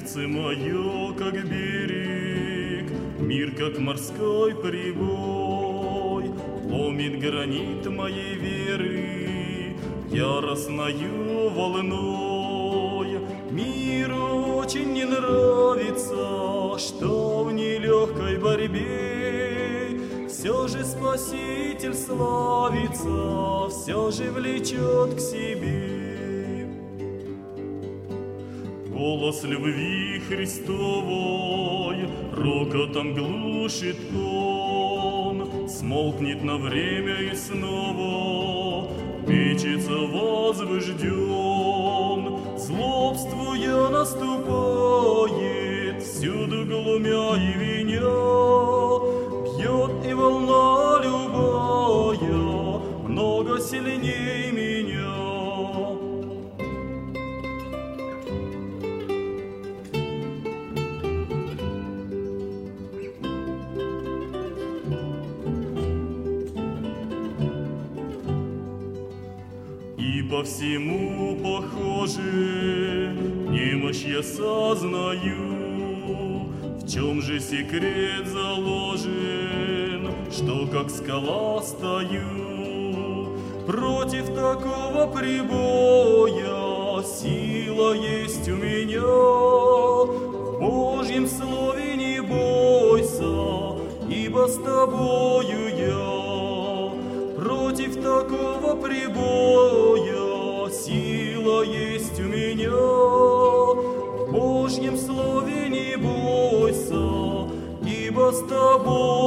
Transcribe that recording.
Сердце мое, как берег, мир, как морской прибой, ломит гранит моей веры яростною волной. Миру очень не нравится, что в нелегкой борьбе все же Спаситель славится, все же влечет к себе. Голос любви Христовой рокотом глушит он, смолкнет на время и снова мечется возбужден. Злобствуя наступает, всюду глумя и виня, бьет и волна любая много сильней меня. И по всему похоже, немощь я сознаю. В чем же секрет заложен, что как скала стою? Против такого прибоя сила есть у меня. В Божьем слове не бойся, ибо с тобою я. Против такого прибоя сила есть у меня. В Божьем слове не бойся, ибо с тобой